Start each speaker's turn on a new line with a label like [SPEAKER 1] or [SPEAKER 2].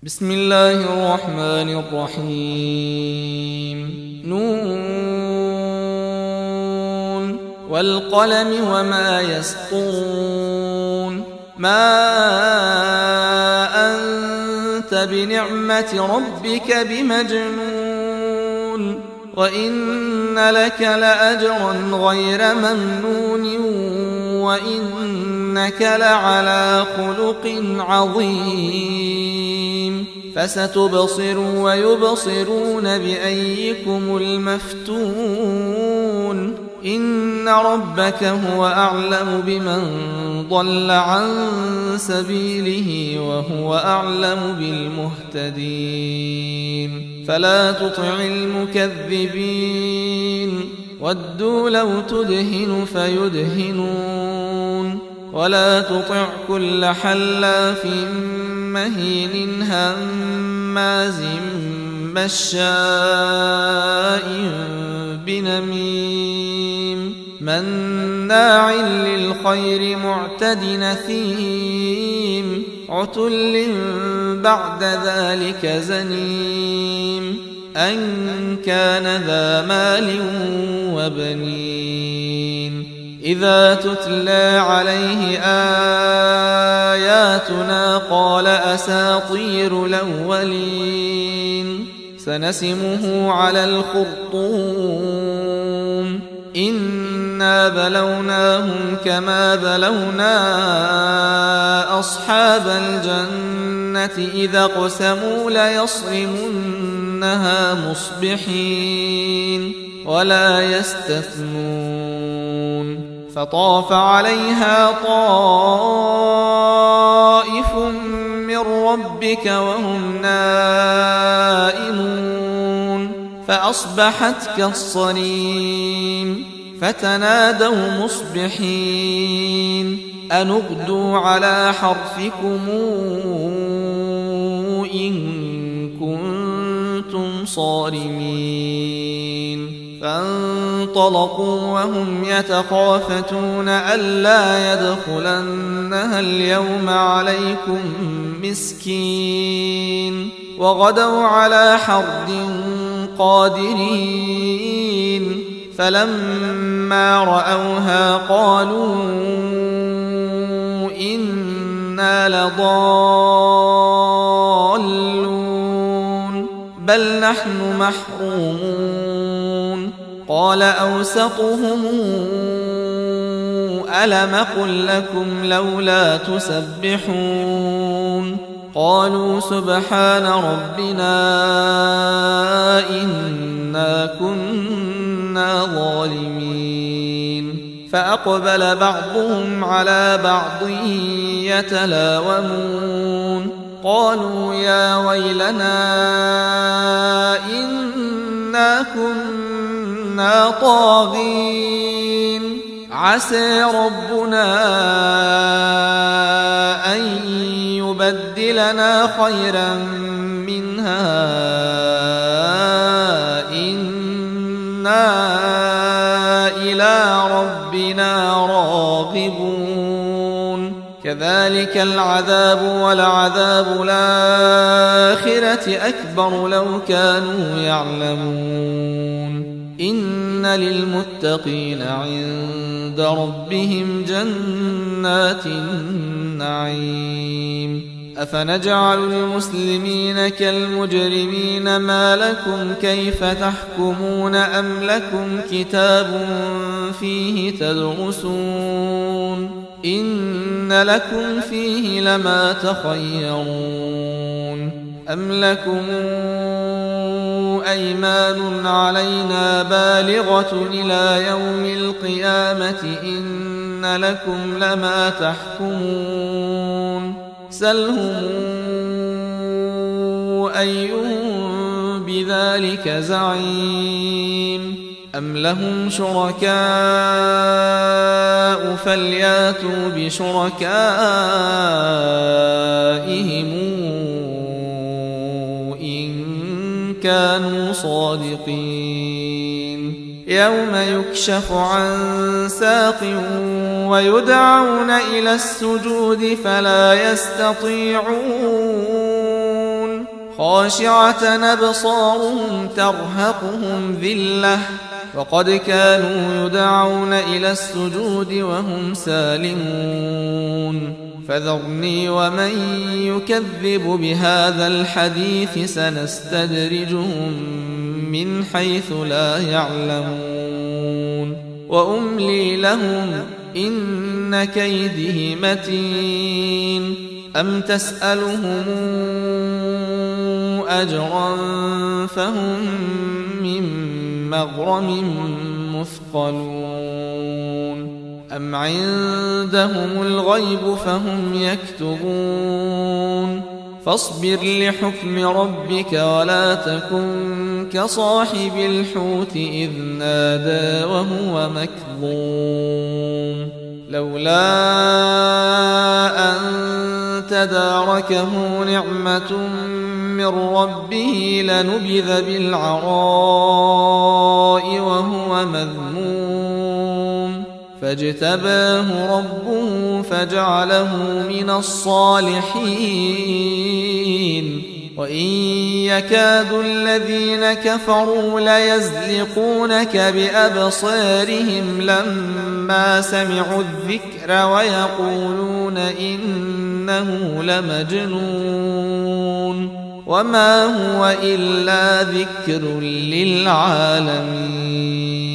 [SPEAKER 1] بسم الله الرحمن الرحيم نون والقلم وما يسطرون ما أنت بنعمة ربك بمجنون وإن لك لأجرا غير ممنون وإنك لعلى خلق عظيم فستبصر ويبصرون بأيكم المفتون إن ربك هو أعلم بمن ضل عن سبيله وهو أعلم بالمهتدين فلا تطع المكذبين ودوا لو تدهن فيدهنون ولا تطع كل حلاف مهين هماز مشاء بنميم مناع للخير معتد نثيم عتل بعد ذلك زنيم أن كان ذا مال وبنين إذا تتلى عليه آياتنا قال أساطير الأولين سنسمه على الخرطوم إنا بلوناهم كما بلونا أصحاب الجنة إذا اقسموا ليصرمنها مصبحين ولا يستثنون فطاف عليها طائف من ربك وهم نائمون فأصبحت كالصريم فتنادوا مصبحين أن اغدوا على حرثكم إن كنتم صارمين فانطلقوا وهم يتخافتون ألا يدخلنها اليوم عليكم مسكين وغدوا على حرد قادرين فلما رأوها قالوا إنا لضالون بل نحن محرومون قال أوسطهم ألم قل لكم لولا تسبحون قالوا سبحان ربنا إنا كنا ظالمين فأقبل بعضهم على بعض يتلاومون قالوا يا ويلنا إنا كنا طاغين عسى ربنا أن يبدلنا خيرا منها إنا إلى ربنا راغبون كذلك العذاب ولعذاب الآخرة أكبر لو كانوا يعلمون إن للمتقين عند ربهم جنات النعيم أفنجعل المسلمين كالمجرمين ما لكم كيف تحكمون أم لكم كتاب فيه تدرسون إن لكم فيه لما تخيرون أم لكم أيمان علينا بالغة إلى يوم القيامة إن لكم لما تحكمون سلهم أيهم بذلك زعيم أم لهم شركاء فلياتوا بشركائهم إن كانوا صادقين يوم يكشف عن ساق ويدعون إلى السجود فلا يستطيعون خاشعة أبصارهم ترهقهم ذلة وقد كانوا يدعون إلى السجود وهم سالمون فذرني ومن يكذب بهذا الحديث سنستدرجهم من حيث لا يعلمون وأملي لهم إن كيده متين أم تسألهم أجرا فهم من مغرم مثقلون أم عندهم الغيب فهم يكتبون فاصبر لحكم ربك ولا تكن كصاحب الحوت إذ نادى وهو مكظوم لولا أن تداركه نعمة من ربه لنبذ بالعراء وهو مذموم فاجتباه ربه فجعله من الصالحين وإن يكاد الذين كفروا ليزلقونك بأبصارهم لما سمعوا الذكر ويقولون إنه لمجنون وما هو إلا ذكر للعالمين